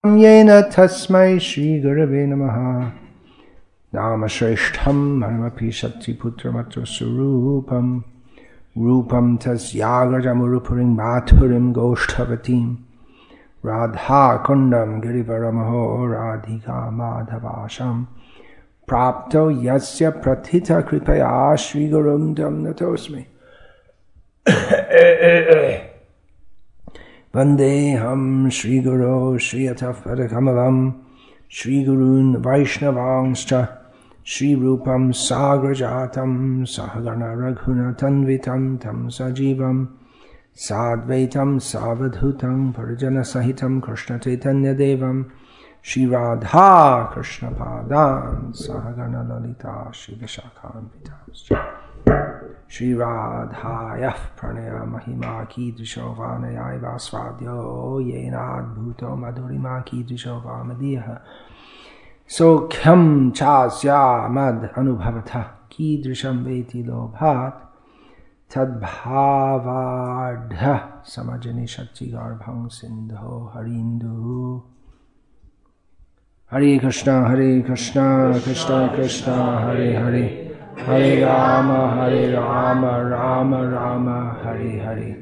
Yena tasmai Shri Gurave Namaha. Namashreshtham Manamapi Shakti Putramatra Surupam Rupam Tasyagrajamurupurim Maturim Goshtavatim Radha Kundam Girivaramaho Radhika Madhavasham Prapto Yasya Pratita Kripaya Shri Gurum Dam Natosmi Vandeham Shri Guru Shri Atafadakamalam Shri Gurun Vaishnavangscha Shri Rupam Sagrajatam Sahagana Raghuna Tanvitam Tam Sajivam Sadvaitam Savadhutam Parajana Sahitam Krishna Chaitanya Devam Shri Radha Krishna Padan Sahagana Lalita Shri Vishakhan Vitamscha Shri Radhaya Pranaya Mahima Kidrishovana Vasvadyo Yenad Bhuto Madhurima Kidrishovamadiha So Kyam Chasya Mad Anubhavata Kidrisham Veti Lobhat Tadbhavardha Samajani Shakti Garbhang Sindho Harindu Hare Krishna Krishna Krishna Hare Hare Hare Rama, Rama Rama, Hare Hare.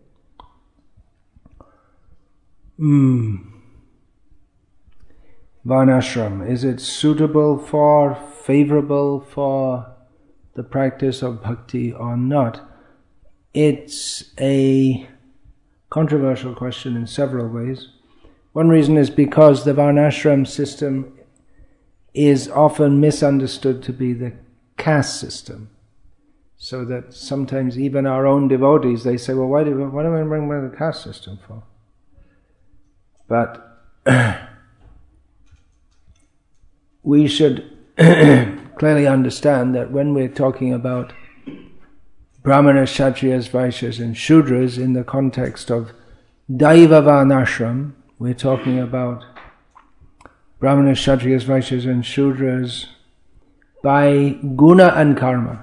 Varnashram, is it suitable for, favorable for the practice of bhakti or not? It's a controversial question in several ways. One reason is because the Varnashram system is often misunderstood to be the caste system, so that sometimes even our own devotees, they say, well, why do we bring back the caste system for? But we should clearly understand that when we're talking about Brahmanas, Kshatriyas, Vaishyas and Shudras in the context of Daiva Varnashram, we're talking about Brahmanas, Kshatriyas, Vaishyas and Shudras by guna and karma.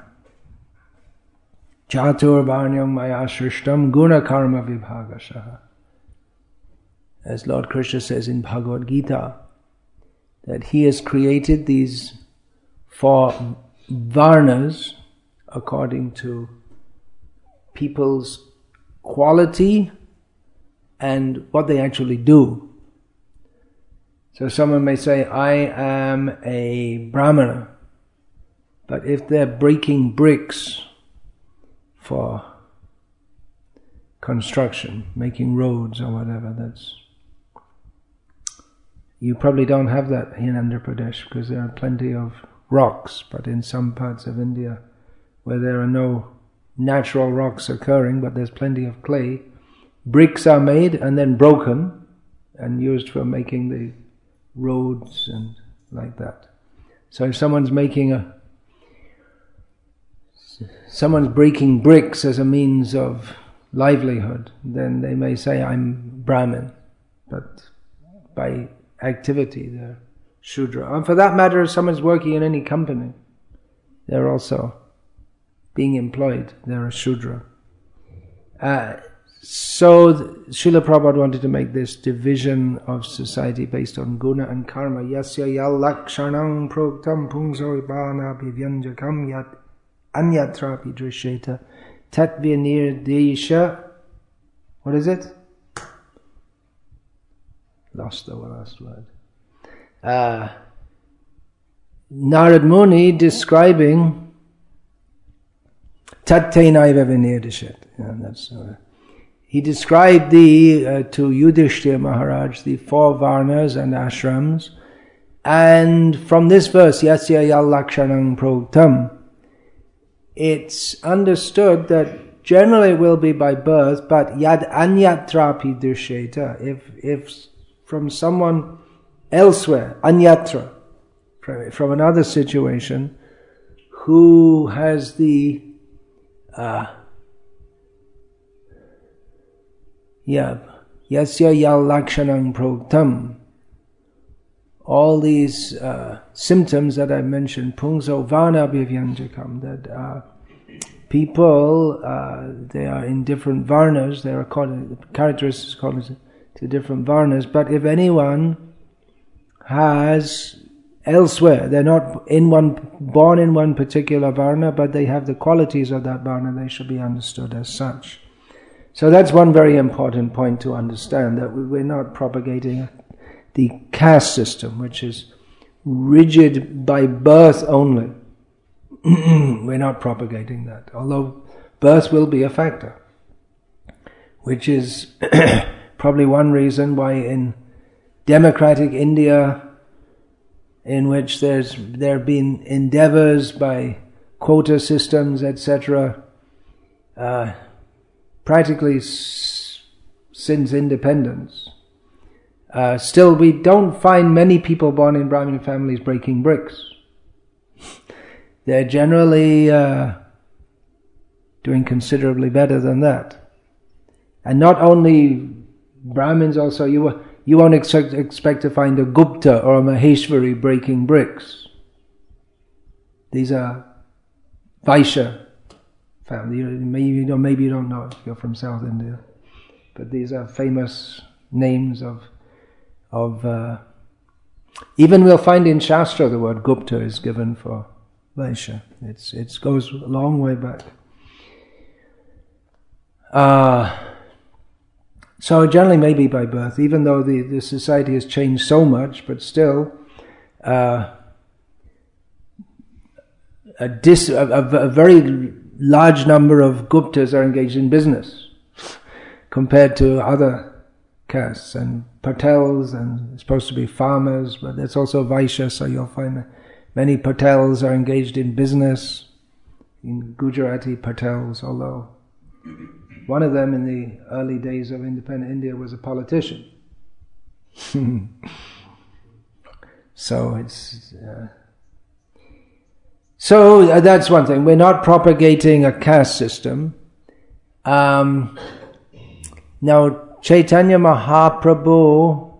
Chatur Varnyam Maya Shrishtam Guna Karma Vibhagashaha. As Lord Krishna says in Bhagavad Gita, that He has created these four varnas according to people's quality and what they actually do. So someone may say, I am a Brahmana, but if they're breaking bricks for construction, making roads or whatever, you probably don't have that in Andhra Pradesh because there are plenty of rocks, but in some parts of India where there are no natural rocks occurring, but there's plenty of clay, bricks are made and then broken and used for making the roads and like that. So if someone's breaking bricks as a means of livelihood, then they may say, I'm Brahmin, but by activity they're Shudra. And for that matter, if someone's working in any company, they're also being employed, they're a Shudra. So Srila Prabhupada wanted to make this division of society based on guna and karma. Yasya yal lakshanam proktam pungso ibana bhivyanjakam yat anyatrapi drishyeta tatvinir. What is it? Lost the last word. Narad Muni describing Tattenaiva Vinirtishet. He described to Yudhishthira Maharaj the four varnas and ashrams, and from this verse, Yasya yal lakshanam proktam, it's understood that generally it will be by birth, but yad anyatrapi drishyeta, if from someone elsewhere, anyatra, from another situation, who has the yasya yal lakshanam proktam, all these symptoms that I mentioned, pungso varna bhivyanjakam, that people, they are in different varnas, they are called, characteristics called to different varnas, but if anyone has elsewhere. They're not born in one particular varna, but they have the qualities of that varna. They should be understood as such. So that's one very important point to understand, that we're not propagating the caste system, which is rigid by birth only. We're not propagating that, although birth will be a factor, which is probably one reason why in democratic India, in which there have been endeavors by quota systems, etc., practically since independence, still we don't find many people born in Brahmin families breaking bricks. They're generally doing considerably better than that. And not only Brahmins, also you won't expect to find a Gupta or a Maheshwari breaking bricks. These are Vaishya family. Maybe you don't know if you're from South India, but these are famous names of even we'll find in Shastra the word Gupta is given for Vaishya. It goes a long way back. So generally maybe by birth, even though the society has changed so much, but still a very large number of Guptas are engaged in business compared to other castes, and Patels, and it's supposed to be farmers, but it's also Vaishya, so you'll find many Patels are engaged in business, in Gujarati Patels, although one of them in the early days of independent India was a politician. So that's one thing. We're not propagating a caste system. Now, Chaitanya Mahaprabhu,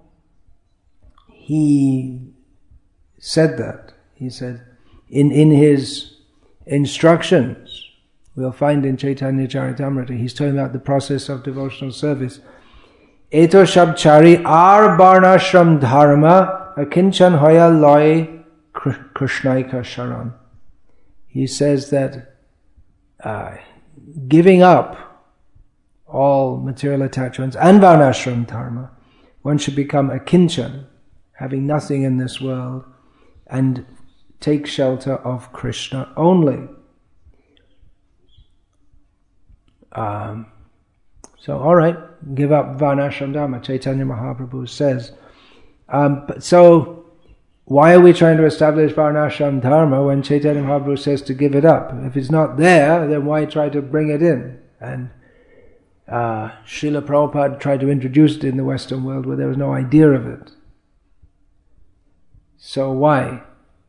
he said that. He said, in his instructions, we'll find in Chaitanya Charitamrita, he's talking about the process of devotional service. Eto shabchari ar varnashram dharma akinchan hoya loy krishnaika sharan. He says that giving up all material attachments and varnashram dharma, one should become a kinchan, having nothing in this world, and take shelter of Krishna only. So, all right, give up varnashram dharma, Chaitanya Mahaprabhu says. So, why are we trying to establish varnashram dharma when Chaitanya Mahaprabhu says to give it up? If it's not there, then why try to bring it in? And Srila Prabhupada tried to introduce it in the Western world where there was no idea of it. So why?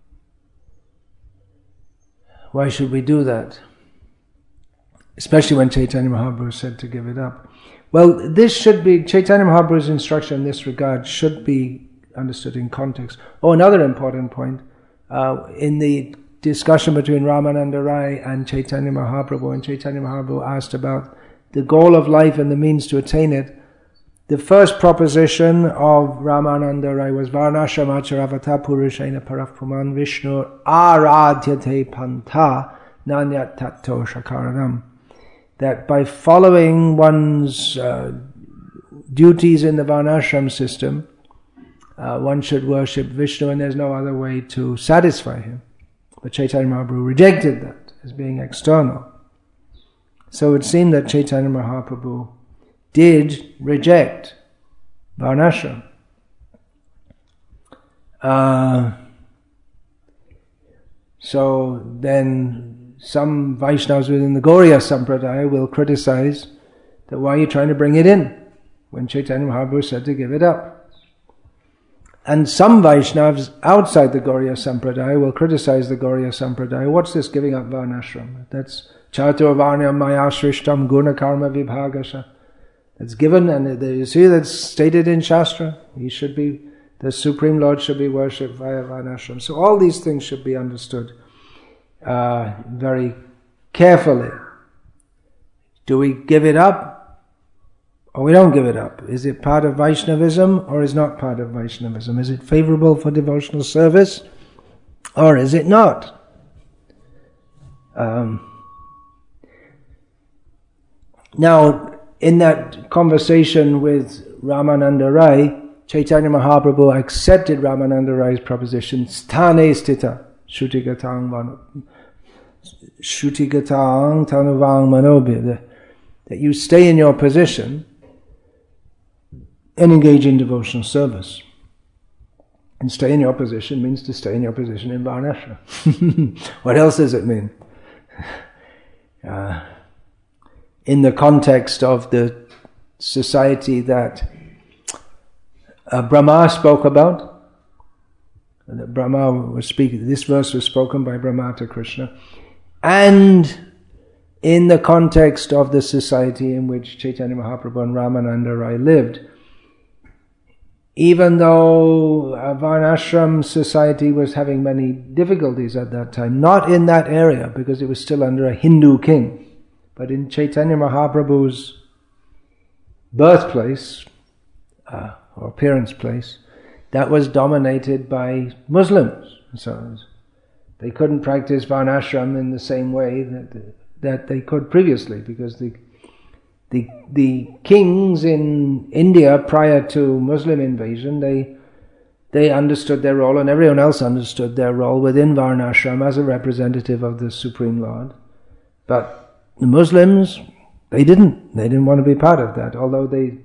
Why should we do that? Especially when Chaitanya Mahaprabhu said to give it up. Well, this should be, Chaitanya Mahaprabhu's instruction in this regard should be understood in context. Oh, another important point, in the discussion between Ramananda Rai and Chaitanya Mahaprabhu, and Chaitanya Mahaprabhu asked about the goal of life and the means to attain it, the first proposition of Ramananda Rai was Varnashramacharvata Purushena Parafpuman Vishnu Aradhyate Pantha Nanyat Tato Shakaranam. That by following one's duties in the Varnashram system, one should worship Vishnu, and there's no other way to satisfy him. But Chaitanya Mahaprabhu rejected that as being external. So it seemed that Chaitanya Mahaprabhu did reject Varnashram. So then some Vaishnavas within the Gauriya Sampradaya will criticize that why are you trying to bring it in when Chaitanya Mahaprabhu said to give it up. And some Vaishnavas outside the Gauriya Sampradaya will criticize the Gauriya Sampradaya. What's this giving up Varnashram? That's Chatur Varnyam Maya Shrishtam Guna Karma Vibhagasha. That's given, and you see that's stated in Shastra. He should be, the Supreme Lord should be worshipped via Varnashram. So all these things should be understood very carefully. Do we give it up? or we don't give it up? Is it part of Vaishnavism or is not part of Vaishnavism? Is it favorable for devotional service or is it not? Now, in that conversation with Ramananda Rai, Chaitanya Mahaprabhu accepted Ramananda Rai's proposition, sthane stita, shruti-gatang tanuvang manobhi, that you stay in your position and engage in devotional service. And stay in your position means to stay in your position in Varnashram. What else does it mean? In the context of the society that Brahma spoke about, that Brahma was speaking, this verse was spoken by Brahma to Krishna, and in the context of the society in which Chaitanya Mahaprabhu and Ramananda Rai lived. Even though a Varnashram society was having many difficulties at that time, not in that area because it was still under a Hindu king, but in Chaitanya Mahaprabhu's birthplace, or parents' place, that was dominated by Muslims. So they couldn't practice Varnashram in the same way that they could previously, because the kings in India prior to Muslim invasion, they understood their role, and everyone else understood their role within Varnashram as a representative of the Supreme Lord. But the Muslims, they didn't want to be part of that, although the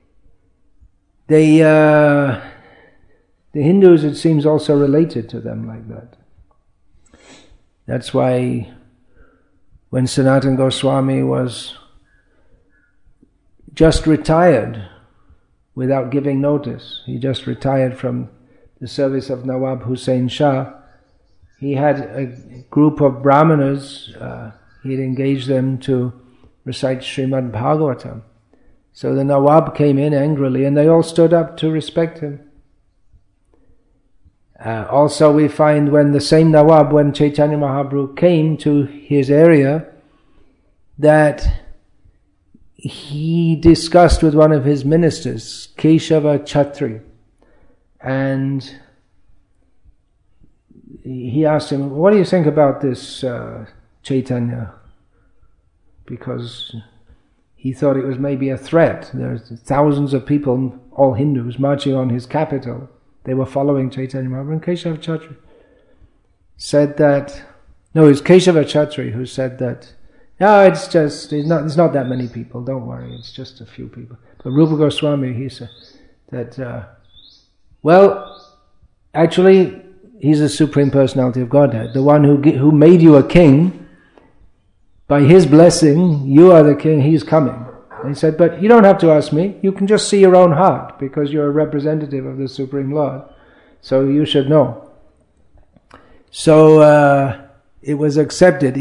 Hindus, it seems, also related to them like that. That's why when Sanatana Goswami was just retired without giving notice, he just retired from the service of Nawab Hussain Shah, he had a group of Brahmanas, he'd engaged them to recite Srimad Bhagavatam. So the Nawab came in angrily and they all stood up to respect him. Also we find when the same Nawab, when Chaitanya Mahaprabhu came to his area, that he discussed with one of his ministers, Keshava Chatri, and he asked him, what do you think about this Chaitanya? Because he thought it was maybe a threat. There's thousands of people, all Hindus, marching on his capital. They were following Chaitanya Mahaprabhu. And Keshava Chatri said that, no, it was Keshava Chatri who said that, no, it's not that many people, don't worry, it's just a few people. But Rupa Goswami, he said that, well, actually, he's the Supreme Personality of Godhead, the one who made you a king. By his blessing, you are the king, he's coming. And he said, but you don't have to ask me, you can just see your own heart, because you're a representative of the Supreme Lord. So you should know. So it was accepted,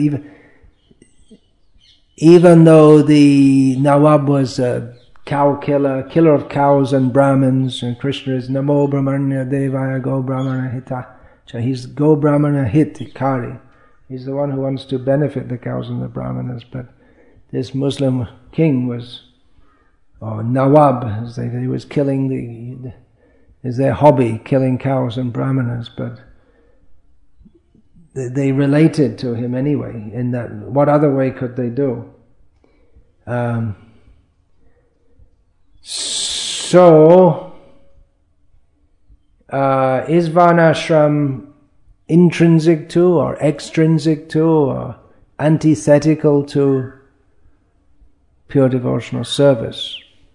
even though the Nawab was a cow killer of cows and Brahmins, and Krishna is Namo Brahmanya Devaya Go Brahmana Hita. He's Go Brahmana Hitikari. He's the one who wants to benefit the cows and the Brahmanas, but this Muslim king was, or Nawab, as he was killing is their hobby, killing cows and Brahmanas, but they related to him anyway, in that, what other way could they do? So, is Varnashram intrinsic to, or extrinsic to, or antithetical to pure devotional service?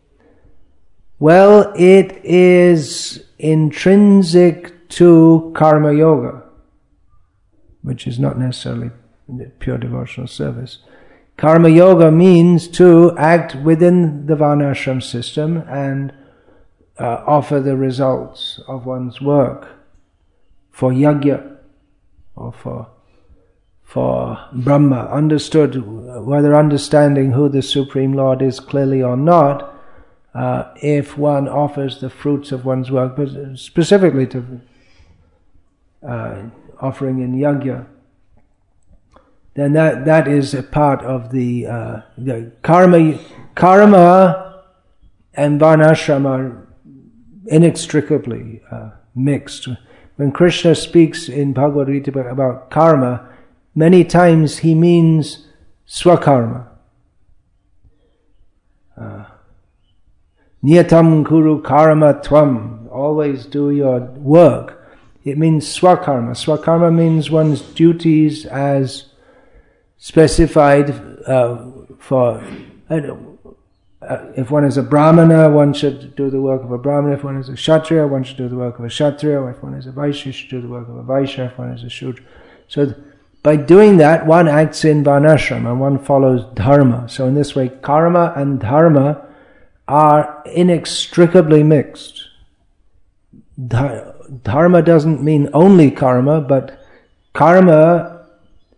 Well, it is intrinsic to karma yoga, which is not necessarily pure devotional service. Karma yoga means to act within the Varnashram system and offer the results of one's work for yajna, or for Brahma, understood, whether understanding who the Supreme Lord is clearly or not, if one offers the fruits of one's work, but specifically to offering in yajna, then that is a part of the karma. Karma and Varnashram are inextricably mixed. When Krishna speaks in Bhagavad Gita about karma, many times he means swakarma. Niyatam kuru karma tvam, always do your work. It means swakarma. Swakarma means one's duties as specified for... if one is a brahmana, one should do the work of a brahmana. If one is a kshatriya, one should do the work of a kshatriya. If one is a vaishya, should do the work of a vaishya. If one is a shudra. So by doing that, one acts in varnashram and one follows dharma. So in this way, karma and dharma are inextricably mixed. Dharma doesn't mean only karma, but karma,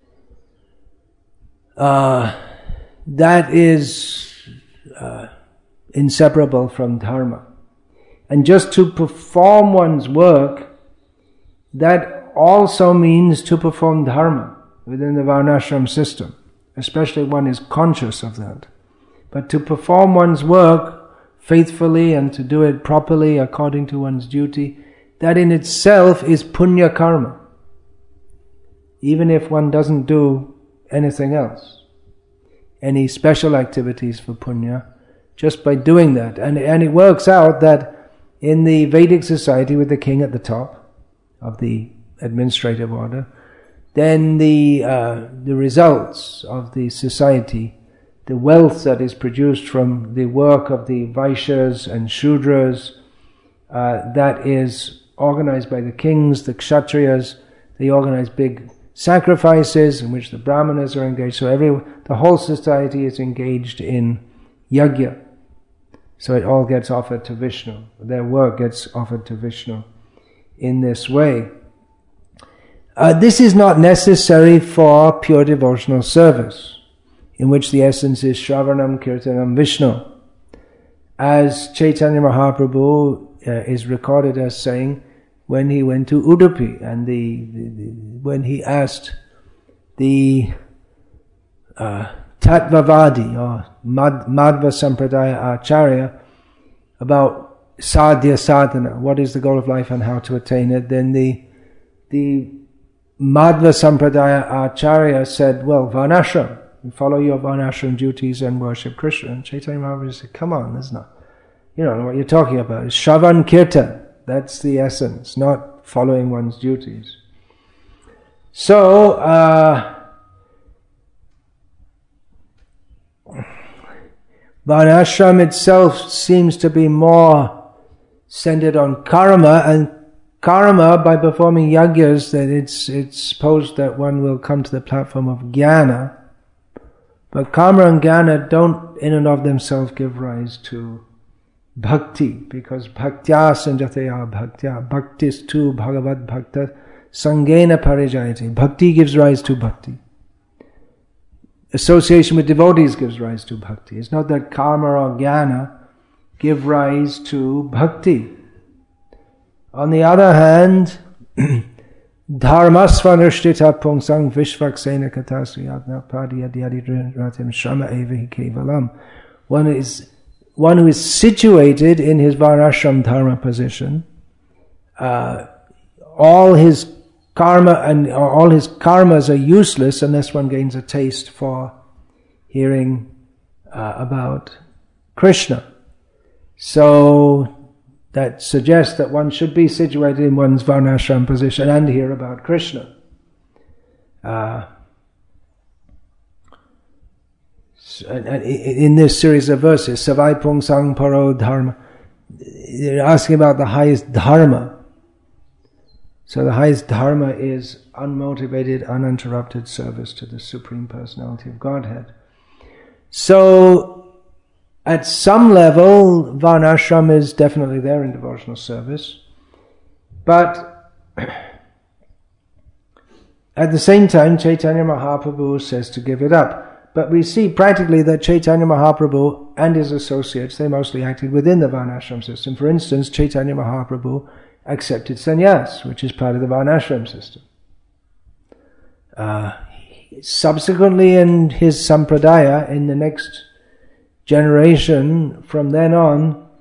that is inseparable from dharma. And just to perform one's work, that also means to perform dharma within the varnashram system, especially one is conscious of that. But to perform one's work faithfully and to do it properly according to one's duty, that in itself is punya karma, even if one doesn't do anything else, any special activities for punya, just by doing that. And it works out that in the Vedic society with the king at the top of the administrative order, then the results of the society, the wealth that is produced from the work of the Vaishyas and Shudras, that is organized by the kings, the Kshatriyas. They organize big sacrifices in which the Brahmanas are engaged. So the whole society is engaged in yajna. So it all gets offered to Vishnu. Their work gets offered to Vishnu in this way. This is not necessary for pure devotional service, in which the essence is Shravanam Kirtanam Vishnu. As Chaitanya Mahaprabhu is recorded as saying, when he went to Udupi and when he asked the Tattvavadi or Madhva Sampradaya Acharya about sadhya sadhana, what is the goal of life and how to attain it, then the Madhva Sampradaya Acharya said, well, Varnashram, follow your Varnashram duties and worship Krishna. And Chaitanya Mahaprabhu said, come on, that's not, you don't know what you're talking about. It's Shravan Kirtan. That's the essence, not following one's duties. So, Varnashram itself seems to be more centered on karma, and karma, by performing yajnas, that it's supposed that one will come to the platform of jnana. But karma and jnana don't in and of themselves give rise to bhakti, because bhaktya sanjataya bhaktya, bhaktis tu bhagavad bhakta sangena parijayati. Bhakti gives rise to bhakti. Association with devotees gives rise to bhakti. It's not that karma or jnana give rise to bhakti. On the other hand, dharmasvanushtita pungsang vishvaksena katasriyatna padiyadiyadiratim shrama evahi kevalam. One who is situated in his varnashram dharma position, all his karma and all his karmas are useless unless one gains a taste for hearing about Krishna. So that suggests that one should be situated in one's varnashram position and hear about Krishna. And in this series of verses, Savai Pungsang Paro Dharma, they're asking about the highest dharma. So the highest dharma is unmotivated, uninterrupted service to the Supreme Personality of Godhead. So, at some level, Varnashram is definitely there in devotional service. But at the same time, Chaitanya Mahaprabhu says to give it up. But we see practically that Chaitanya Mahaprabhu and his associates, they mostly acted within the Varnashram system. For instance, Chaitanya Mahaprabhu accepted sannyas, which is part of the Varnashram system. Subsequently in his sampradaya, in the next generation, from then on,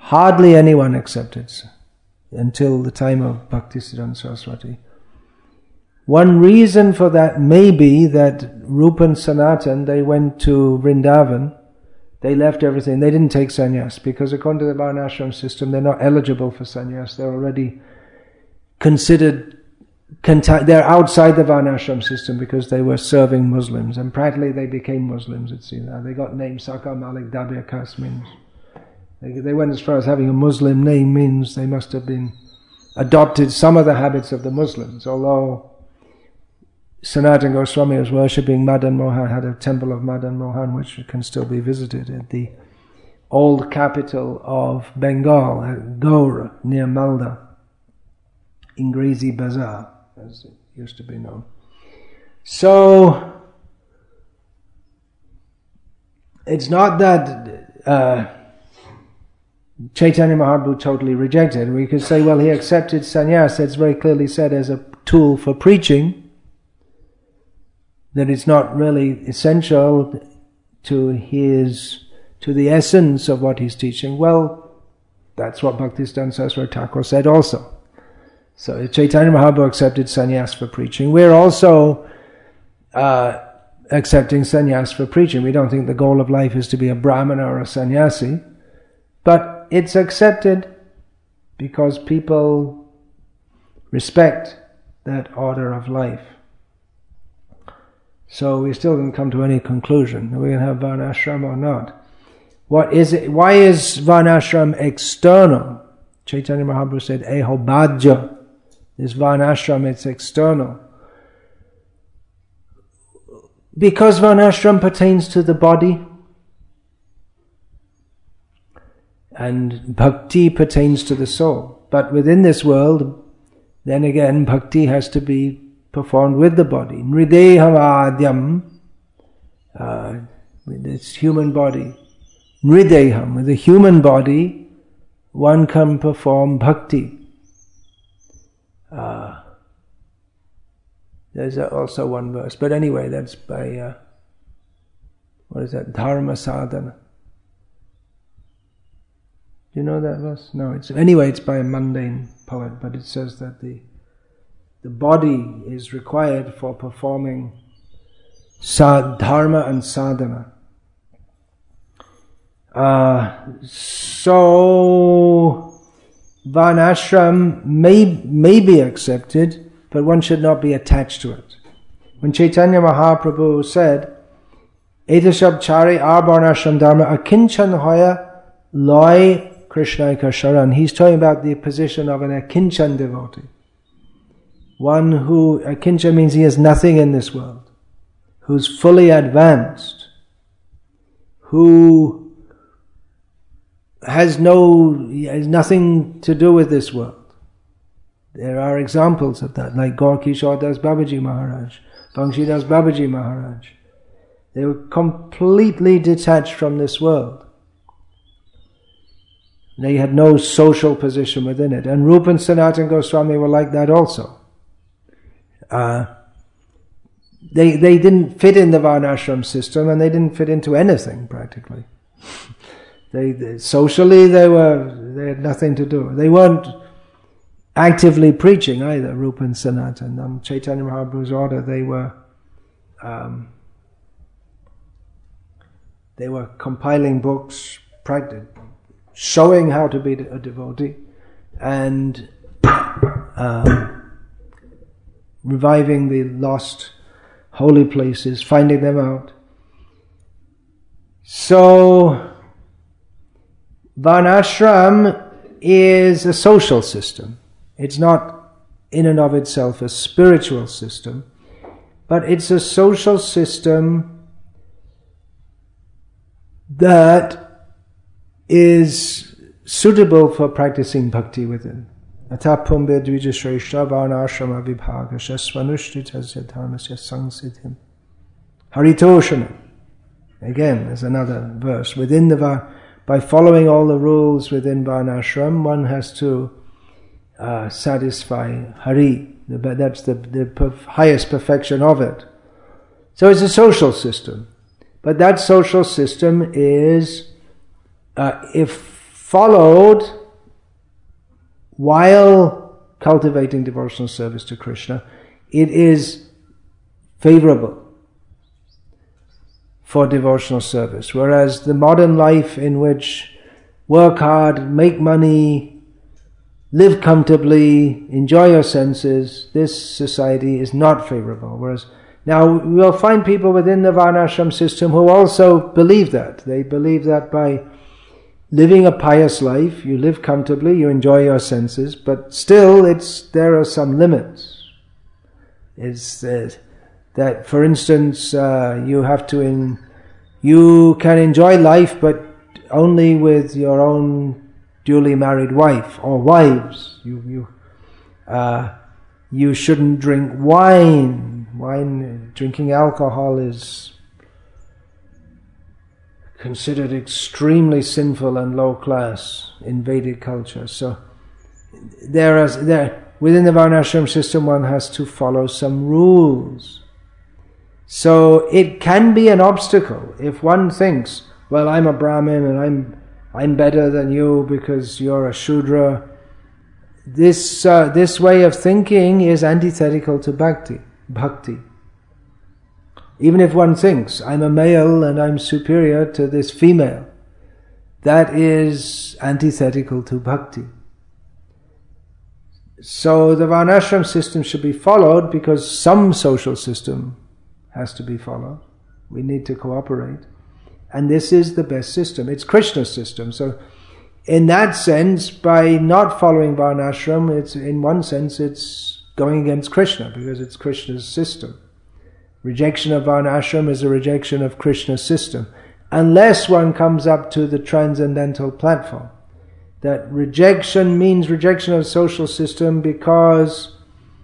hardly anyone accepted until the time of Bhaktisiddhanta Saraswati. One reason for that may be that Rupa and Sanatan, they went to Vrindavan, they left everything, they didn't take sannyas, because according to the Varnashram system, they're not eligible for sannyas, they're already considered, they're outside the Varnashram system because they were serving Muslims, and practically they became Muslims, it seems. They got named Sakar Malik Dabir Kas, means they went as far as having a Muslim name, means they must have been adopted some of the habits of the Muslims, although Sanatana Goswami was worshipping Madan Mohan, had a temple of Madan Mohan which can still be visited at the old capital of Bengal, at Gaur, near Malda, Ingrezi Bazaar, as it used to be known. So, it's not that Chaitanya Mahaprabhu totally rejected. We could say, well, he accepted sannyas, that's very clearly said, as a tool for preaching, that it's not really essential to the essence of what he's teaching. Well, that's what Bhaktisiddhanta Saraswati Thakur said also. So Chaitanya Mahaprabhu accepted sannyas for preaching. We're also accepting sannyas for preaching. We don't think the goal of life is to be a brahmana or a sannyasi, but it's accepted because people respect that order of life. So we still didn't come to any conclusion. Are we going to have Varnashram or not? What is it? Why is Varnashram external? Chaitanya Mahaprabhu said, Eho Bhajya. This Varnashram, it's external. Because Varnashram pertains to the body, and Bhakti pertains to the soul. But within this world, then again, Bhakti has to be performed with the body. Nrideham adyam, with this human body. Nrideham, with the human body, one can perform bhakti. There's also one verse, but anyway, that's by, what is that, Dharma Sadhana. Do you know that verse? No, it's by a mundane poet, but it says that the body is required for performing dharma and sadhana. So Varnashram may be accepted, but one should not be attached to it. When Chaitanya Mahaprabhu said, Etashab chari varnashram dharma akinchan hoya loy Krishnaika sharan, he's talking about the position of an akinchan devotee. One who, akincha means he has nothing in this world, who's fully advanced, who has nothing to do with this world. There are examples of that, like Gaur Kishore Das Babaji Maharaj, Bangshi Das Babaji Maharaj. They were completely detached from this world. They had no social position within it. And Rupa and Sanatana Goswami were like that also. They didn't fit in the Varnashram system, and they didn't fit into anything practically. Socially they had nothing to do. They weren't actively preaching either, Rupa and Sanatana. On Chaitanya Mahaprabhu's order, they were compiling books, showing how to be a devotee, and reviving the lost holy places, finding them out. So Varnashram is a social system. It's not in and of itself a spiritual system, but it's a social system that is suitable for practicing bhakti within. Atapumbe dvijashreshta varnashrama vibhagasya svanushthitasya dharmasya sangsiddhim. Haritoshana. Again, there's another verse. By following all the rules within Varnashram, one has to satisfy Hari. That's the highest perfection of it. So it's a social system. But that social system is, if followed while cultivating devotional service to Krishna, it is favorable for devotional service. Whereas the modern life in which work hard, make money, live comfortably, enjoy your senses, this society is not favorable. Whereas now we'll find people within the Varnashram system who also believe that. They believe that by living a pious life, you live comfortably, you enjoy your senses, but still there are some limits. That, for instance, you can enjoy life, but only with your own duly married wife or wives. You shouldn't drink wine. Drinking alcohol is considered extremely sinful and low class in Vedic culture. So within the Varnashram system, one has to follow some rules. So it can be an obstacle if one thinks, well, I'm a Brahmin and I'm better than you because you're a Shudra. This way of thinking is antithetical to bhakti. Even if one thinks, I'm a male and I'm superior to this female, that is antithetical to bhakti. So the Varnashram system should be followed because some social system has to be followed. We need to cooperate. And this is the best system. It's Krishna's system. So in that sense, by not following Varnashram, in one sense it's going against Krishna because it's Krishna's system. Rejection of Varnashram is a rejection of Krishna's system, unless one comes up to the transcendental platform. That rejection means rejection of the social system because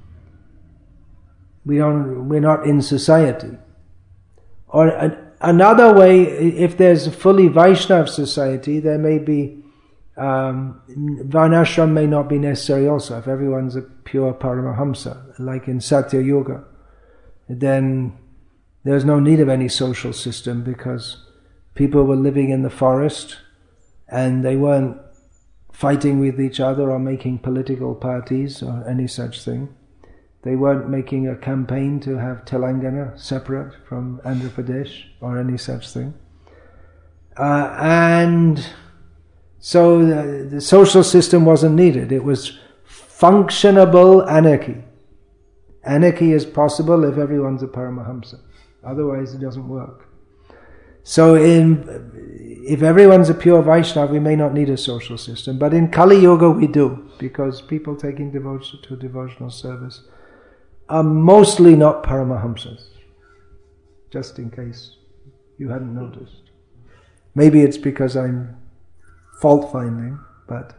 we're not in society. Or another way, if there's a fully Vaishnav society, there may be Varnashram may not be necessary also. If everyone's a pure Paramahamsa, like in Satya Yuga, then there's no need of any social system because people were living in the forest and they weren't fighting with each other or making political parties or any such thing. They weren't making a campaign to have Telangana separate from Andhra Pradesh or any such thing. And so the social system wasn't needed. It was functionable anarchy. Anarchy is possible if everyone's a Paramahamsa. Otherwise it doesn't work. So if everyone's a pure Vaishnava, we may not need a social system. But in Kali Yuga we do, because people taking devotion to devotional service are mostly not Paramahamsas. Just in case you hadn't noticed. Maybe it's because I'm fault finding, but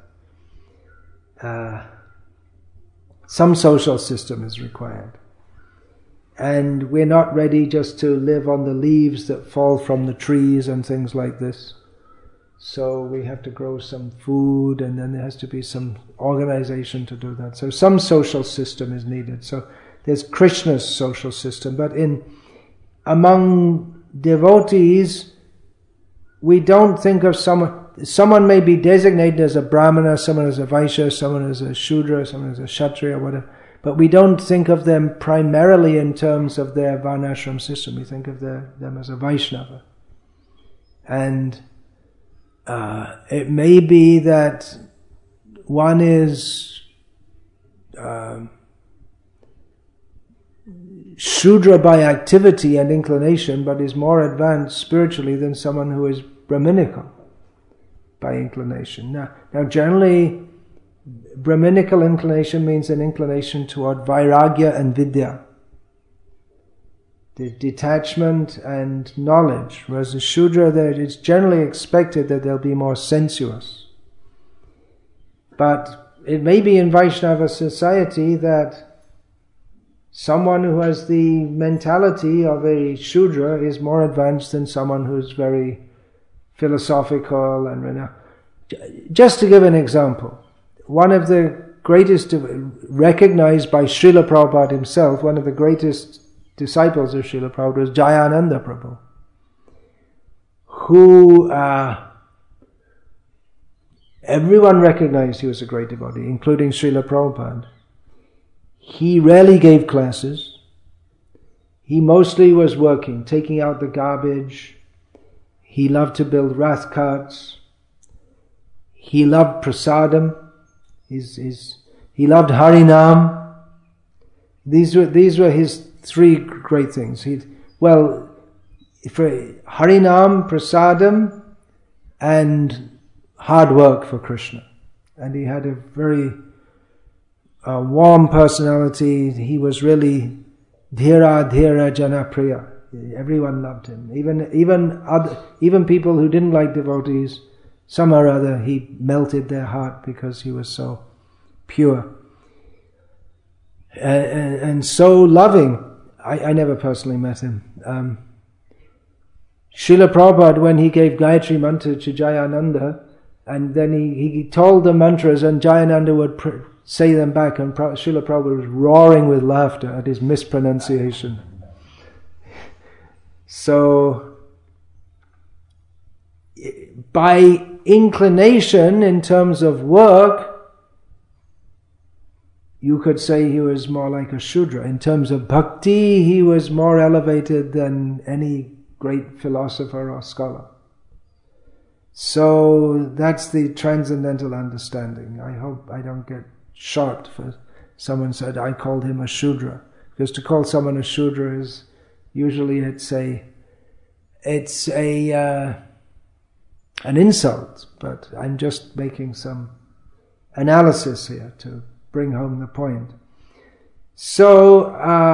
some social system is required. And we're not ready just to live on the leaves that fall from the trees and things like this. So we have to grow some food, and then there has to be some organization to do that. So some social system is needed. So there's Krishna's social system, but among devotees, we don't think of someone may be designated as a Brahmana, someone as a Vaishya, someone as a Shudra, someone as a Kshatriya, whatever. But we don't think of them primarily in terms of their Varnashram system. We think of them as a Vaishnava. And it may be that one is Shudra by activity and inclination, but is more advanced spiritually than someone who is Brahminical by inclination. Now generally, Brahminical inclination means an inclination toward Vairagya and Vidya, the detachment and knowledge. Whereas the Shudra, it's generally expected that they'll be more sensuous. But it may be in Vaishnava society that someone who has the mentality of a Shudra is more advanced than someone who's very philosophical and just to give an example, one of the greatest, recognized by Srila Prabhupada himself, one of the greatest disciples of Srila Prabhupada was Jayananda Prabhu, who Everyone recognized he was a great devotee, including Srila Prabhupada. He rarely gave classes. He mostly was working, taking out the garbage. He loved to build rath carts. He loved prasadam. He loved Harinam. These were his three great things. For Harinam, prasadam, and hard work for Krishna. And he had a very warm personality. He was really dhira janapriya. Everyone loved him. Even people who didn't like devotees, somehow or other he melted their heart because he was so pure and so loving. I never personally met him. Srila Prabhupada, when he gave Gayatri Mantra to Jayananda, and then he told the mantras and Jayananda would say them back, and Srila Prabhupada was roaring with laughter at his mispronunciation. So, by inclination in terms of work, you could say he was more like a Shudra. In terms of bhakti, he was more elevated than any great philosopher or scholar. So that's the transcendental understanding. I hope I don't get shot for someone said I called him a Shudra. Because to call someone a Shudra is usually it's an insult, but I'm just making some analysis here to bring home the point. So,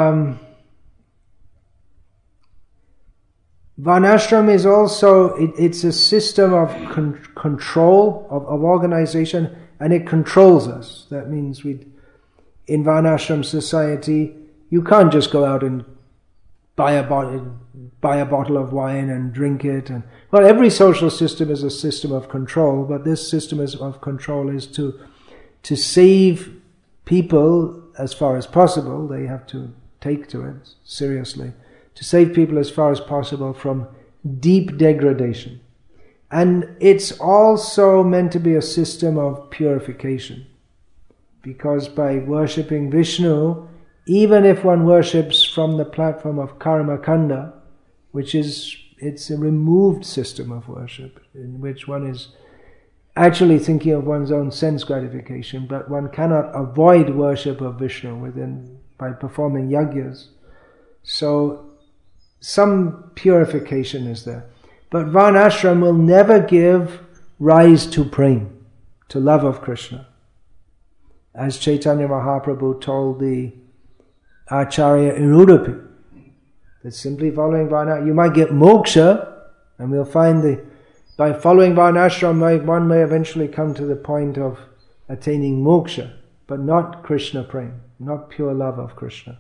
Varnashram is also, it's a system of control, of organization, and it controls us. That means in Varnashram society, you can't just go out and buy a bottle of wine and drink it. Well, every social system is a system of control, but this system of control is to save people as far as possible. They have to take to it seriously. To save people as far as possible from deep degradation. And it's also meant to be a system of purification. Because by worshipping Vishnu, even if one worships from the platform of karma kanda, it's a removed system of worship, in which one is actually thinking of one's own sense gratification, but one cannot avoid worship of Vishnu by performing yajnas. So some purification is there. But Varnashram will never give rise to prema, to love of Krishna. As Chaitanya Mahaprabhu told the Acharya in Udupi, that simply following Varnashram, you might get moksha, and we'll find by following Varnashram, one may eventually come to the point of attaining moksha, but not Krishna prema, not pure love of Krishna.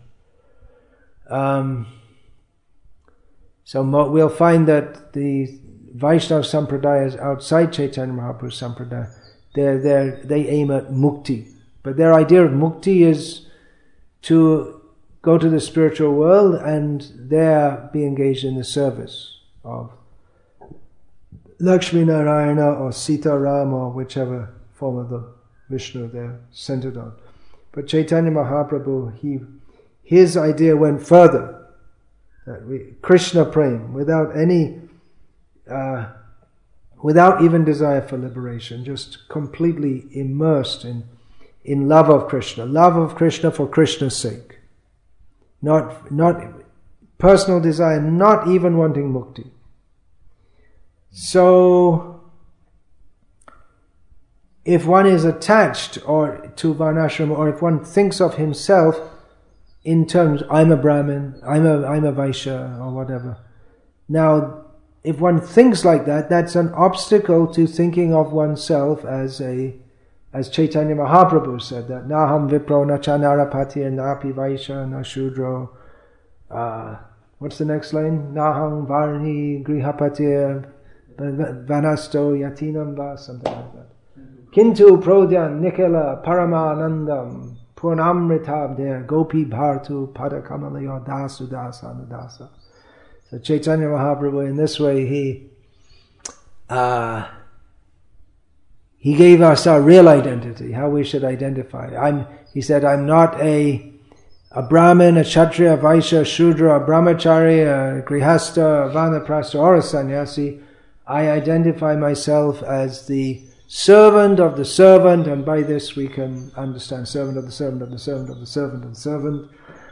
So we'll find that the Vaishnava Sampradayas outside Chaitanya Mahaprabhu Sampradaya, they aim at mukti. But their idea of mukti is to go to the spiritual world and there be engaged in the service of Lakshmi Narayana or Sita Ram or whichever form of the Vishnu they're centered on. But Chaitanya Mahaprabhu, his idea went further. Krishna prema, without even desire for liberation, just completely immersed in love of Krishna for Krishna's sake. Not personal desire, not even wanting mukti. So, if one is attached to Varnashram, or if one thinks of himself in terms, I'm a Brahmin, I'm a Vaishya, or whatever. Now, if one thinks like that, that's an obstacle to thinking of oneself as Chaitanya Mahaprabhu said, that Naham Vipro na Chanarapati napi Vaishya na Shudro. What's the next line? Naham Varni Grihapati Vanasto Yatinam Va, something like that. Kintu Prodyan Nikela Paramanandam Purnamritabdaya Gopi Bhartu Padakamalayo Dasu Dasa Anudasa. So Chaitanya Mahaprabhu, in this way, he he gave us our real identity, how we should identify. He said, I'm not a Brahmin, a Kshatriya, a Vaishya, a Shudra, a Brahmachari, a Grihastha, a Vanaprastha, or a sannyasi. I identify myself as the servant of the servant, and by this we can understand servant of the servant of the servant of the servant of the servant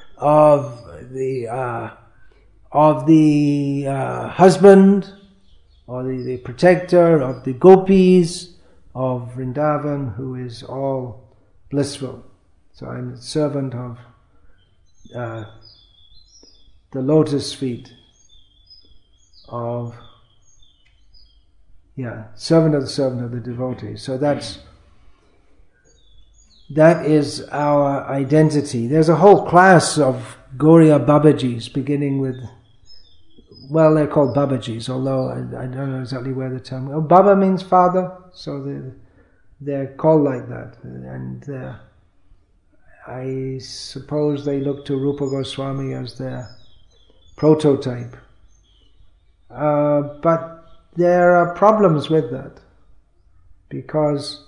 of the husband, or the protector of the gopis of Vrindavan, who is all blissful. So I'm a servant of the lotus feet of servant of the devotee. So that is our identity. There's a whole class of Gauriya Babajis, beginning with, well, they're called Babajis, although I don't know exactly where the term. Baba means father, so they're called like that, and I suppose they look to Rupa Goswami as their prototype. But there are problems with that, because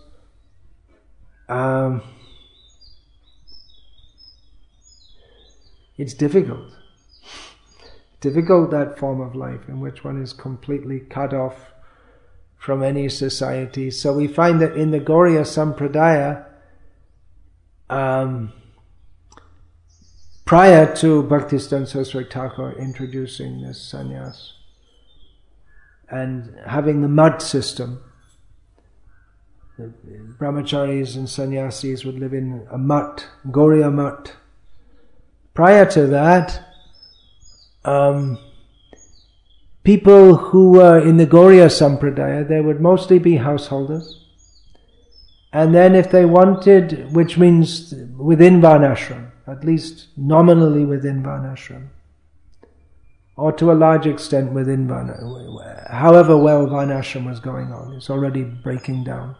it's difficult, that form of life in which one is completely cut off from any society. So we find that in the Gauriya Sampradaya, prior to Bhaktisiddhanta Saraswati Thakur introducing this sannyas and having the mat system, the brahmacharis and sannyasis would live in a mat, Gauriya mat. Prior to that, people who were in the Gauriya Sampradaya, they would mostly be householders. And then if they wanted, which means within Varnashram, at least nominally within Varnashram, or to a large extent within Varnashram, however well Varnashram was going on, it's already breaking down.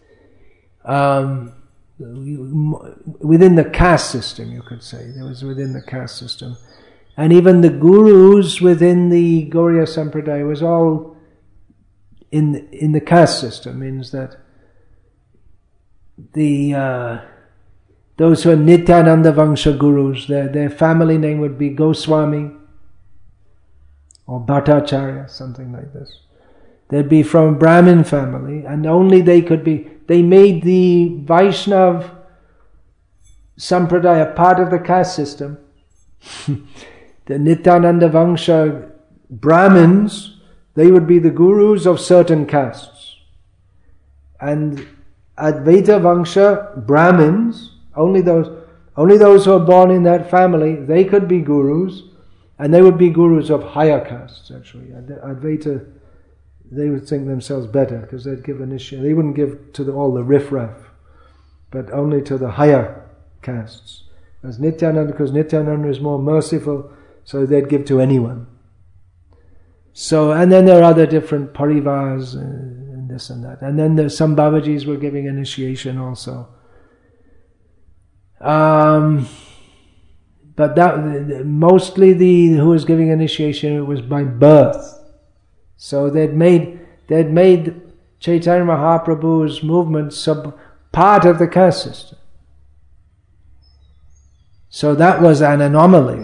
Within the caste system, you could say, there was within the caste system. And even the gurus within the Gauriya Sampradaya was all in the caste system, means that those who are Nityananda Vangsha gurus, their family name would be Goswami or Bhattacharya, something like this. They'd be from a Brahmin family, and only they could be. They made the Vaishnav Sampradaya part of the caste system. The Nityananda Vangsha Brahmins, they would be the gurus of certain castes. And Advaita Vangsha Brahmins, only those who are born in that family, they could be gurus, and they would be gurus of higher castes, actually. Advaita, they would think themselves better, because they'd give initiation. They wouldn't give to all the riffraff, but only to the higher castes. As Nityananda, because Nityananda is more merciful, so they'd give to anyone. So, and then there are other different parivars and this and that. And then there's some Babajis were giving initiation also. But that mostly who was giving initiation, it was by birth. So they'd made Chaitanya Mahaprabhu's movement part of the caste system. So that was an anomaly.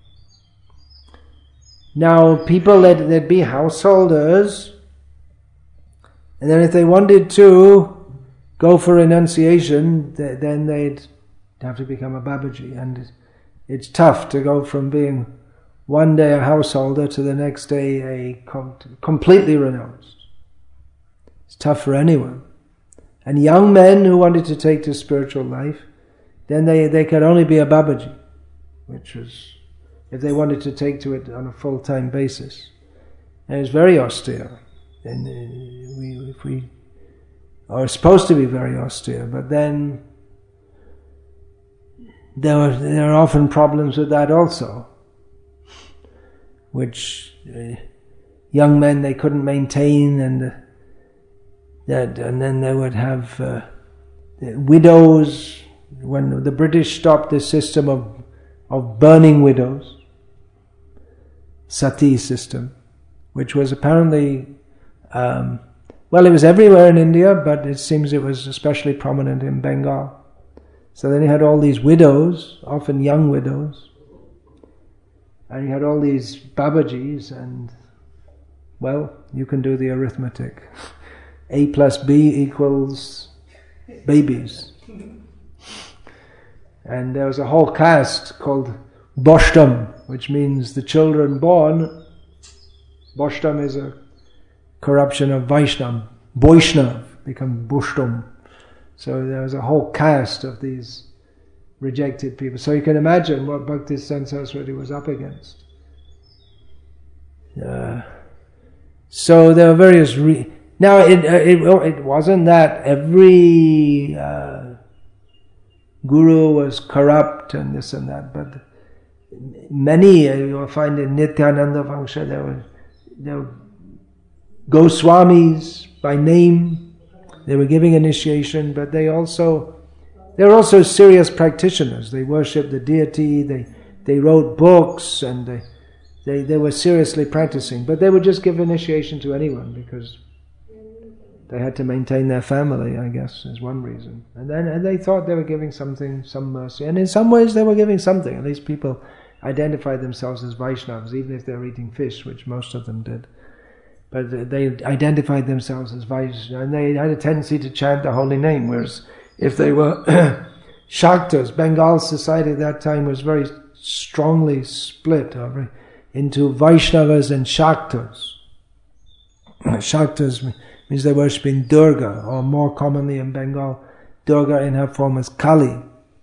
Now people, they'd be householders, and then if they wanted to go for renunciation, then they'd have to become a Babaji. And it's tough to go from being one day a householder to the next day completely renounced. It's tough for anyone. And young men who wanted to take to spiritual life, then they could only be a Babaji, which was, if they wanted to take to it on a full-time basis. And it's very austere. And we are supposed to be very austere, but then there are often problems with that also, which young men, they couldn't maintain, and then they would have widows. When the British stopped the system of burning widows, sati system, which was apparently Well, it was everywhere in India, but it seems it was especially prominent in Bengal. So then he had all these widows, often young widows, and he had all these Babajis, and, well, you can do the arithmetic. A plus B equals babies. And there was a whole caste called Boshtam, which means the children born. Boshtam is a corruption of Vaishnav. Vaishnav become Boshtam. So there was a whole caste of these rejected people. So you can imagine what Bhaktisiddhanta Saraswati was up against. So there were various... Now it wasn't that every guru was corrupt and this and that, but many, you'll find in Nityananda Vangsha, there were Goswamis by name. They were giving initiation, but they were also serious practitioners. They worshipped the deity, they wrote books, and they were seriously practicing. But they would just give initiation to anyone because they had to maintain their family, I guess, is one reason. And they thought they were giving something, some mercy. And in some ways they were giving something. At least people identified themselves as Vaishnavas, even if they were eating fish, which most of them did. But they identified themselves as Vaishnavas, and they had a tendency to chant the holy name, whereas if they were Shaktas, Bengal society at that time was very strongly split into Vaishnavas and Shaktas. Shaktas means they worship in Durga, or more commonly in Bengal, Durga in her form as Kali.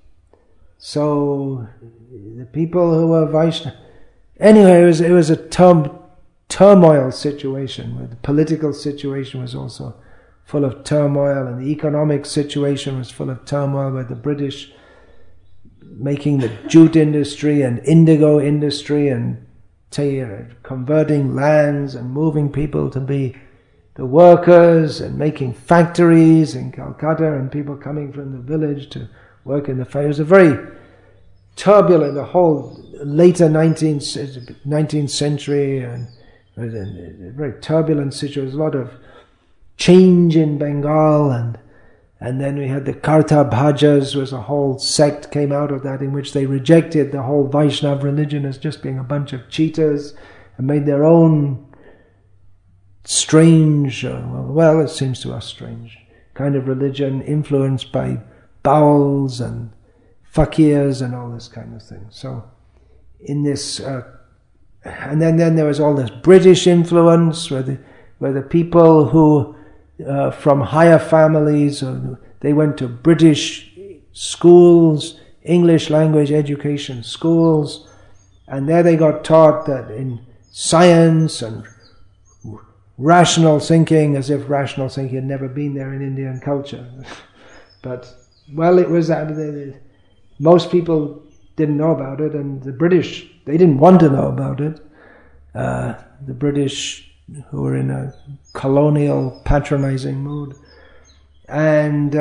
So the people who were Vaishnava... Anyway, it was a turmoil situation, where the political situation was also full of turmoil, and the economic situation was full of turmoil, where the British making the jute industry and indigo industry and converting lands and moving people to be the workers and making factories in Calcutta, and people coming from the village to work in the factory. It was a very turbulent, the whole later 19th century, and it was a very turbulent situation. There was a lot of change in Bengal, and then we had the Karta Bhajas, was a whole sect came out of that in which they rejected the whole Vaishnav religion as just being a bunch of cheaters and made their own strange, well, it seems to us strange, kind of religion influenced by bowels and fakirs and all this kind of thing. So in this, and then there was all this British influence where the people who from higher families, they went to British schools, English language education schools, and there they got taught that in science and rational thinking, as if rational thinking had never been there in Indian culture. But, well, it was that most people didn't know about it, and the British, they didn't want to know about it. The British, who were in a colonial, patronizing mood. And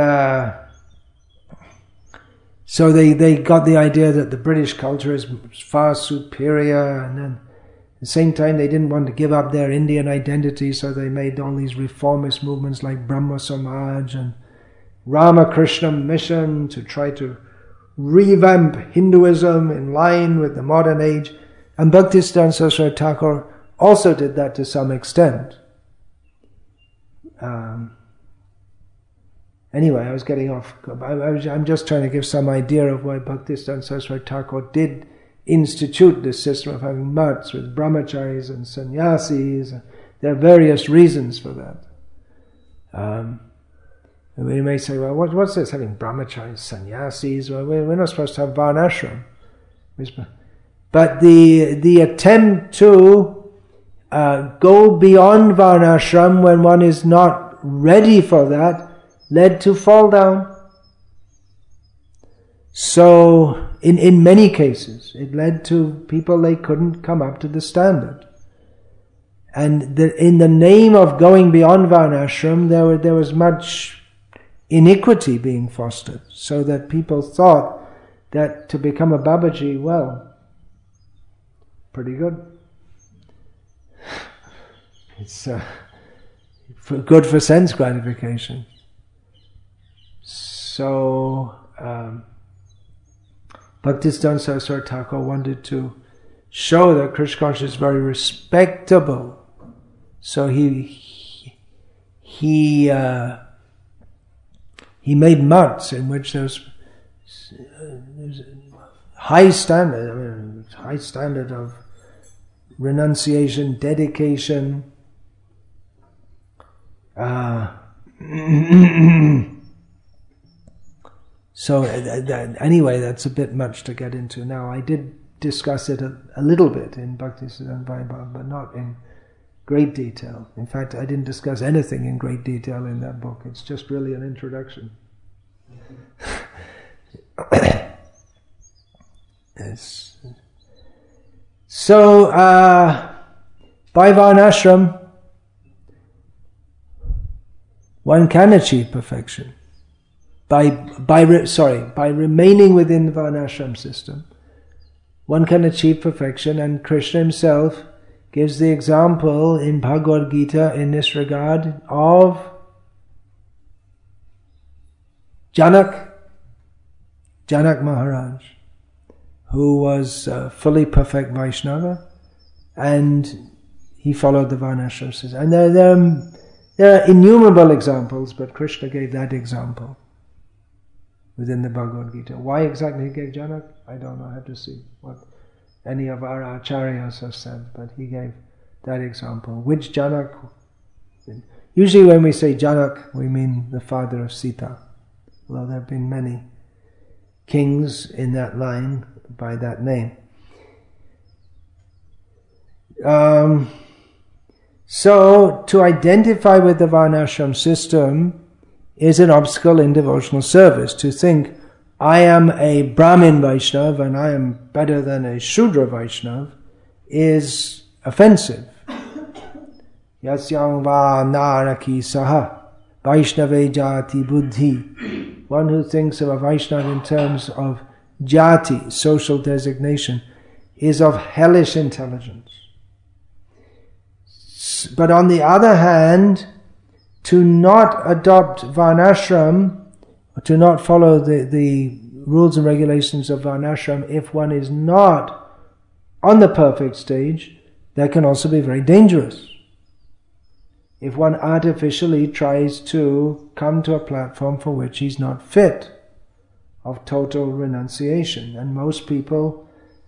so they got the idea that the British culture is far superior, and then at the same time, they didn't want to give up their Indian identity, so they made all these reformist movements like Brahma Samaj and Ramakrishna Mission to try to revamp Hinduism in line with the modern age. And Bhaktisiddhanta Saraswati Thakur also did that to some extent. Anyway, I was getting off. I'm just trying to give some idea of why Bhaktisiddhanta Saraswati Thakur did institute this system of having mats with brahmacharis and sannyasis. There are various reasons for that. We may say, well, what's this, having brahmacharis, sannyasis? Well, we're not supposed to have varnashram. But the attempt to go beyond varnashram when one is not ready for that led to fall down. So, in many cases, it led to people, they couldn't come up to the standard. And in the name of going beyond varnashram, there was much iniquity being fostered, so that people thought that to become a Babaji, well, pretty good. It's good for sense gratification. So, Bhaktisiddhanta Saraswati Thakur wanted to show that Krishna consciousness is very respectable. So he made months in which there's high standard of renunciation, dedication. So anyway, that's a bit much to get into now. I did discuss it a little bit in Bhaktisiddhanta Vaibhava, but not in great detail. In fact, I didn't discuss anything in great detail in that book. It's just really an introduction. Yes. So, by Varnashram, one can achieve perfection. By remaining within the Varnashram system, one can achieve perfection, and Krishna himself gives the example in Bhagavad Gita in this regard of Janak Maharaj, who was fully perfect Vaishnava, and he followed the Varnashram system. And there are innumerable examples, but Krishna gave that example within the Bhagavad Gita. Why exactly he gave Janak? I don't know. I have to see what any of our acharyas have said, but he gave that example. Which Janak? Usually when we say Janak, we mean the father of Sita. Although there have been many kings in that line by that name. So, to identify with the Varnashram system is an obstacle in devotional service. To think, I am a Brahmin Vaishnava and I am better than a Shudra Vaishnava is offensive. Yasyam va naraki saha Vaishnave jati buddhi. One who thinks of a Vaishnava in terms of jati, social designation, is of hellish intelligence. But on the other hand, to not adopt Varnashram, to not follow the rules and regulations of Varnashram, if one is not on the perfect stage, that can also be very dangerous. If one artificially tries to come to a platform for which he's not fit, of total renunciation. And most people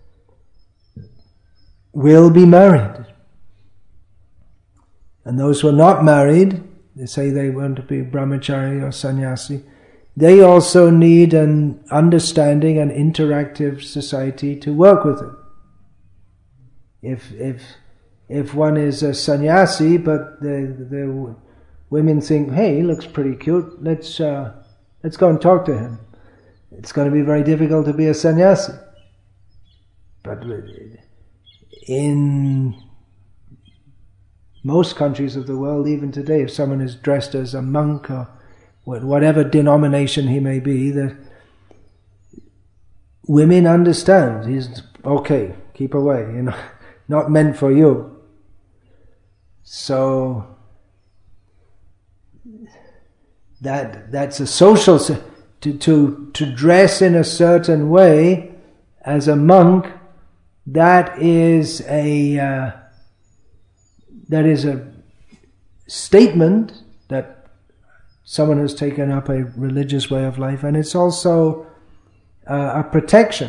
will be married. And those who are not married, they say they want to be brahmachari or sannyasi, they also need an understanding and interactive society to work with it. If one is a sannyasi, but the women think, hey, he looks pretty cute, let's go and talk to him. It's going to be very difficult to be a sannyasi. But in most countries of the world, even today, if someone is dressed as a monk or whatever denomination he may be, the women understand. He's okay, keep away, not meant for you. So that's a social to dress in a certain way as a monk. That is a statement that someone has taken up a religious way of life, and it's also a protection.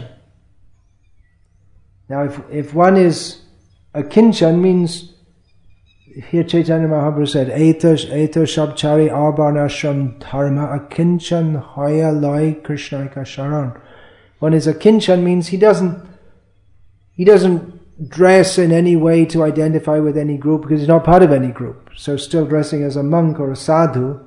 Now, if one is a kinchan, means here Chaitanya Mahaprabhu said, Eto Shabchari Avarnashram Dharma a kinchan hoya loy Krishnaika Sharan. One is a kinchan means he doesn't dress in any way to identify with any group because he's not part of any group. So still dressing as a monk or a sadhu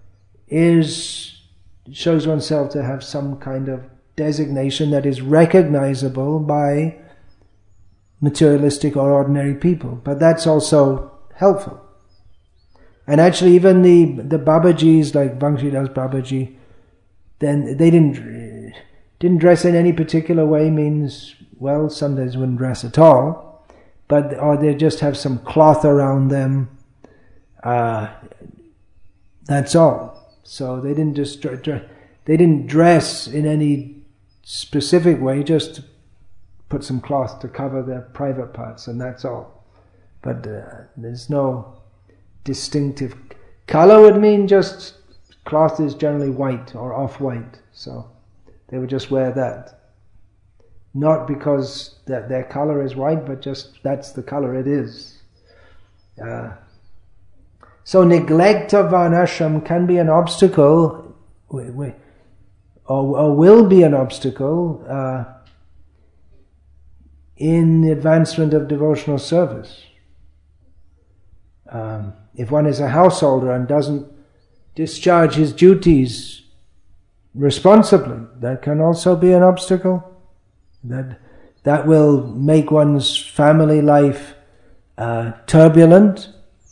shows oneself to have some kind of designation that is recognizable by materialistic or ordinary people. But that's also helpful. And actually even the Babajis like Banshidas Babaji, then they didn't dress in any particular way, means, well, sometimes wouldn't dress at all, or they just have some cloth around them, That's all. So they didn't just they didn't dress in any specific way, just put some cloth to cover their private parts, and that's all. But there's no distinctive color. Would mean just cloth is generally white or off-white, so they would just wear that. Not because that their color is white, but just that's the color it is. So neglect of varnashram can be an obstacle, or will be an obstacle in the advancement of devotional service. If one is a householder and doesn't discharge his duties responsibly, that can also be an obstacle. That will make one's family life turbulent,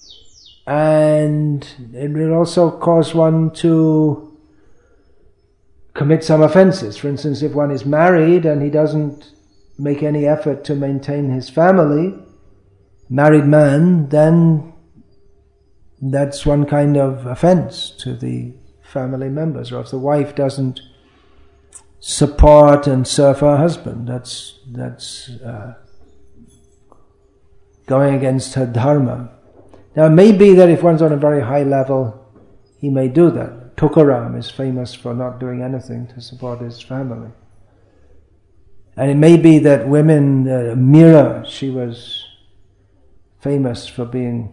and it will also cause one to commit some offenses. For instance, if one is married and he doesn't make any effort to maintain his family, married man, then that's one kind of offense to the family members. Or if the wife doesn't support and serve her husband, that's going against her dharma. Now it may be that if one's on a very high level, he may do that. Tukaram is famous for not doing anything to support his family. And it may be that women, Mira, she was famous for being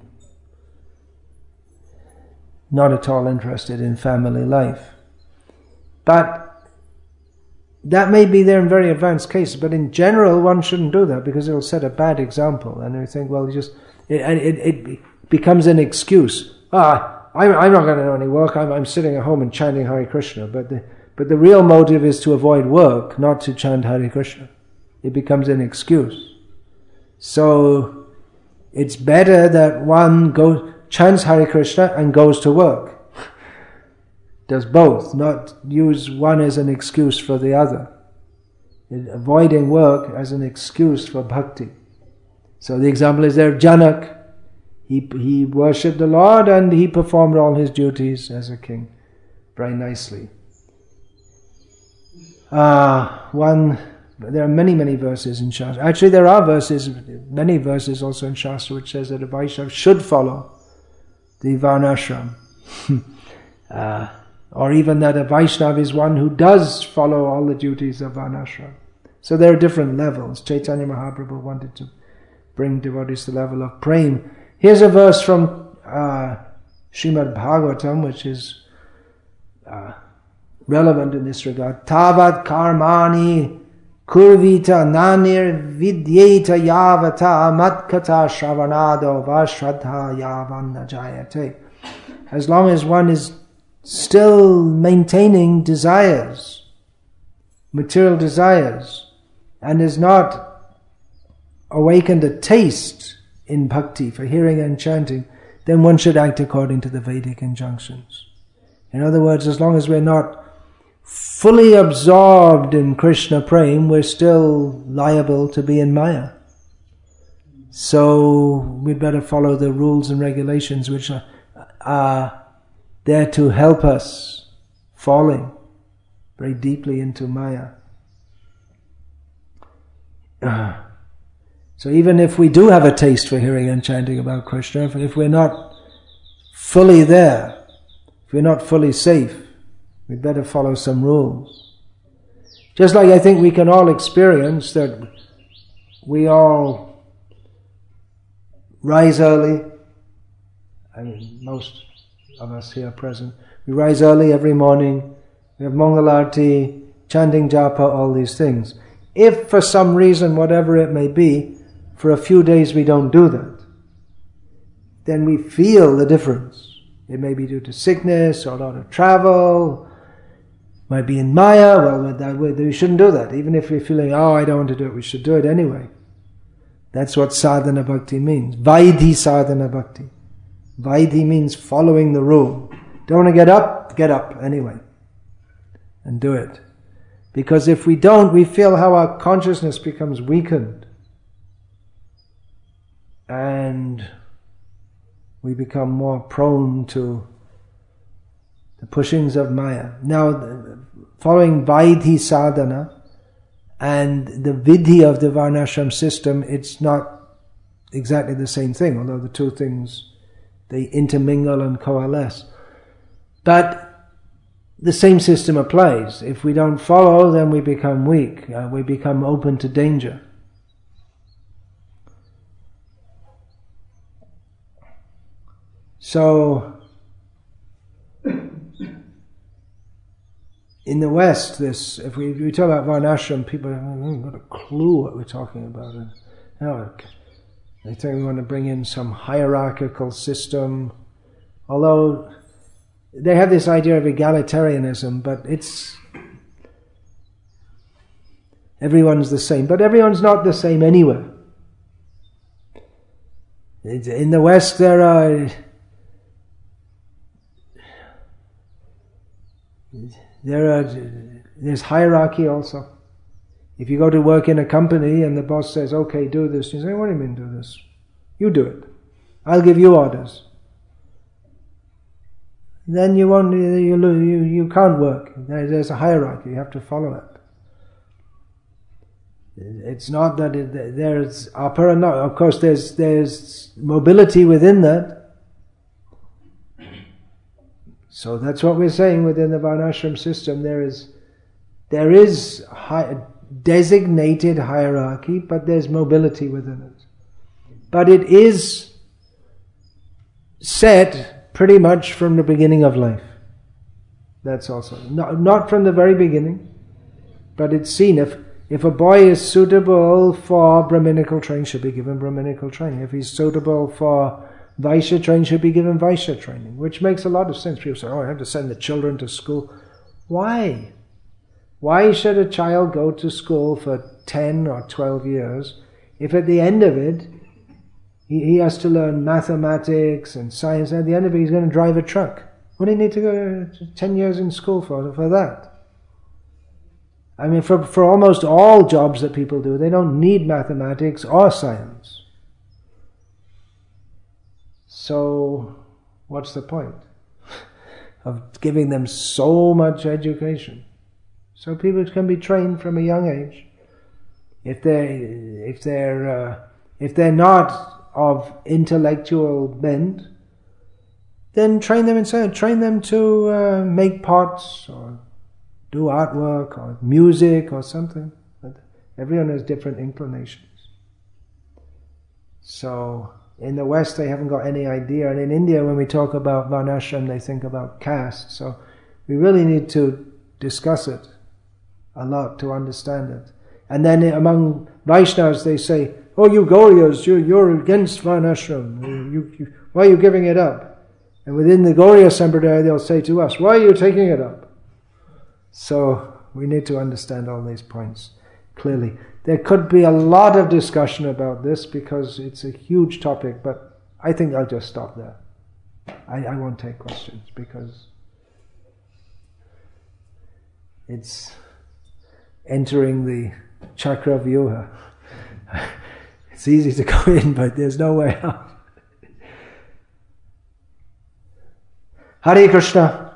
not at all interested in family life. But that may be there in very advanced cases, but in general one shouldn't do that because it will set a bad example. And you think, well, it becomes an excuse. I'm not going to do any work. I'm sitting at home and chanting Hare Krishna. But the real motive is to avoid work, not to chant Hare Krishna. It becomes an excuse. So it's better that one chants Hare Krishna and goes to work. Does both, not use one as an excuse for the other. Avoiding work as an excuse for bhakti. So the example is there, Janak. He worshipped the Lord and he performed all his duties as a king very nicely. There are many verses in Shastra. Actually, there are many verses also in Shastra which says that a Vaishnava should follow the Varnashram. Or even that a Vaishnava is one who does follow all the duties of Varnashram. So there are different levels. Chaitanya Mahaprabhu wanted to bring devotees to the level of prema. Here's a verse from Srimad Bhagavatam, which is relevant in this regard. Tavat karmani kurvita nanir vidyeta yavata matkata shravanado vashradha yavanna jayate. As long as one is still maintaining desires, material desires, and is not awakened a taste in bhakti for hearing and chanting, then one should act according to the Vedic injunctions. In other words, as long as we're not fully absorbed in Krishna prema, we're still liable to be in Maya. So we'd better follow the rules and regulations which are there to help us falling very deeply into Maya. So even if we do have a taste for hearing and chanting about Krishna, if we're not fully there, if we're not fully safe, we'd better follow some rules. Just like I think we can all experience that we all rise early. I mean, most of us here present. We rise early every morning. We have Mangalarti, chanting japa, all these things. If for some reason, whatever it may be, for a few days we don't do that, then we feel the difference. It may be due to sickness or a lot of travel. Might be in Maya. Well, we shouldn't do that. Even if we're feeling, I don't want to do it, we should do it anyway. That's what sadhana bhakti means. Vaidhi sadhana bhakti. Vaidhi means following the rule. Don't want to get up anyway. And do it. Because if we don't, we feel how our consciousness becomes weakened. And we become more prone to the pushings of Maya. Now, following Vaidhi sadhana and the vidhi of the varnashram system, it's not exactly the same thing, although the two things, they intermingle and coalesce. But the same system applies. If we don't follow, then we become weak. We become open to danger. So, in the West, if we talk about varnashram, people haven't got a clue what we're talking about. They think we want to bring in some hierarchical system, although they have this idea of egalitarianism, but everyone's the same. But everyone's not the same anywhere. In the West, there's hierarchy also. If you go to work in a company and the boss says, okay, do this, you say, what do you mean do this? You do it. I'll give you orders. Then you can't work. There's a hierarchy. You have to follow it. It's not that there's upper and lower. Of course, there's mobility within that. So that's what we're saying within the varnashram system. There is designated hierarchy, but there's mobility within it. But it is set pretty much from the beginning of life. That's also not from the very beginning, but it's seen. If a boy is suitable for Brahminical training, should be given Brahminical training. If he's suitable for Vaishya training, should be given Vaishya training, which makes a lot of sense. People say, I have to send the children to school. Why? Why should a child go to school for 10 or 12 years if at the end of it, he has to learn mathematics and science, and at the end of it he's going to drive a truck? What do you need to go 10 years in school for that? I mean, for almost all jobs that people do, they don't need mathematics or science. So, what's the point of giving them so much education? So people can be trained from a young age. If they're not of intellectual bent, then train them instead. Train them to make pots or do artwork or music or something. But everyone has different inclinations. So in the West they haven't got any idea, and in India when we talk about varnashram they think about caste. So we really need to discuss it a lot to understand it. And then among Vaishnavas they say, oh, you Gauryas, you're against varnashram. Why are you giving it up? And within the Gauriya Sampradaya they'll say to us, why are you taking it up? So we need to understand all these points clearly. There could be a lot of discussion about this because it's a huge topic, but I think I'll just stop there. I won't take questions because it's entering the chakra vyuha. It's easy to go in, but there's no way out. Hare Krishna.